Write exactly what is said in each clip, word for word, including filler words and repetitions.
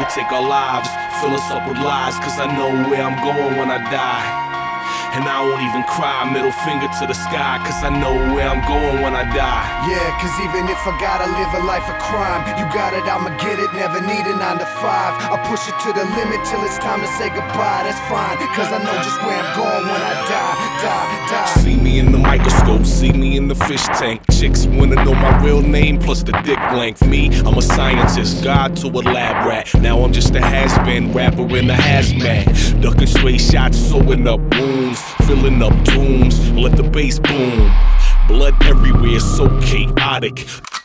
could take our lives, fill us up with lies, cause I know where I'm going when I die. And I won't even cry, middle finger to the sky, cause I know where I'm going when I die. Yeah, cause even if I gotta live a life of crime, you got it, I'ma get it, never need a nine to five. I push it to the limit till it's time to say goodbye, that's fine, cause I know just where I'm going when I die, die, die. See me in the microscope, see me in the fish tank. Chicks wanna know my real name plus the dick length. Me, I'm a scientist, God to a lab rat. Now I'm just a has-been rapper in a hazmat, ducking straight shots, sewing up wounds, filling up tombs, let the bass boom. Blood everywhere, so chaotic.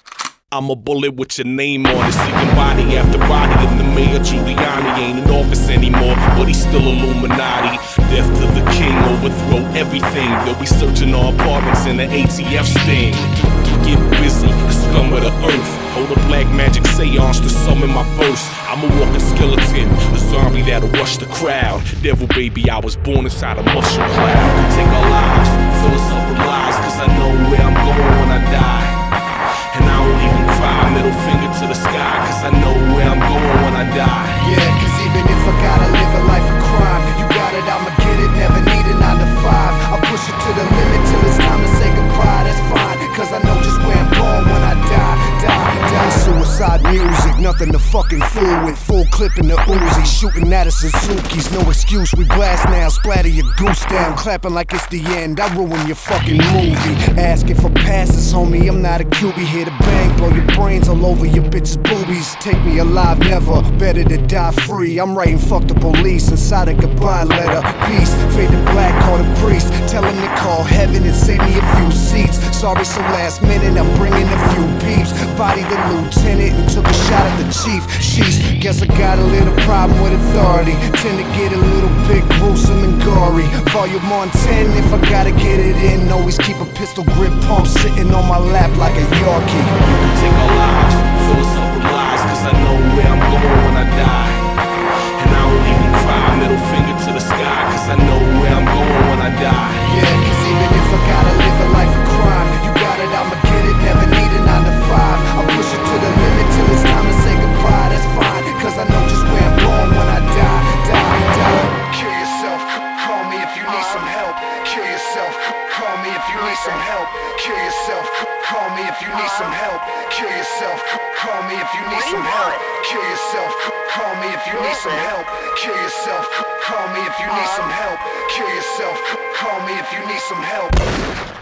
I'm a bullet with your name on it, seeking body after body. And the mayor Giuliani ain't in office anymore, but he's still Illuminati. Death to the king, overthrow everything. They'll be searching our apartments in the A T F sting. Get busy, the scum of the earth. Hold a black magic seance to summon my verse. I'm a walking skeleton, a zombie that'll rush the crowd. Devil baby, I was born inside a mushroom cloud. You can take our lives, fill us up with lies, cause I know where I'm going when I die. And I won't even cry, middle finger to the sky, cause I know where I'm going when I die. Yeah, cause even if I gotta live a life of crime, you got it, I'ma get it, never need a nine to five. I push it to the limit till it's time to say goodbye, that's fine, cause I know just where I'm going when I die, die, die. Suicide music, nothing to fucking fool with. Full clip in the Uzi, shooting at a Suzuki's, no excuse, we blast now, splatter your goose down, clapping like it's the end, I ruin your fucking movie. Asking for passes, homie, I'm not a Q B, here to bang, blow your brains all over your bitch's boobies. Take me alive, never, better to die free. I'm writing fuck the police inside a goodbye letter. Peace, fade to black, call the priest, tell him to call heaven and save me a few seats. Sorry, so last minute, I'm bringing a few peeps. Body the lieutenant and took a shot at the chief. Sheesh, guess I got a little problem with authority. Tend to get a little bit gruesome and gory. Volume on ten if I gotta get it in. Always keep a pistol grip pump sitting on my lap like a Yorkie. You can take our lives, fill us up with lies, cause I know where I'm going when I die. And I won't even cry, middle finger to the sky, cause I know where I'm going when I die. Yeah, cause even if I gotta live a life of crime, you got it, I'ma get it, never need a nine to five. I push it to the limit till it's time to say goodbye, that's fine, cause I know just where I'm going when I die, die, die. Kill yourself, call me if you need some help. Kill yourself, call me if you need some help. Kill yourself, call me if you need some help. Kill yourself, call me if you need some help. Kill yourself, call me if you need some help. Kill yourself, call me if you need some help. Kill yourself, call me if you need some help.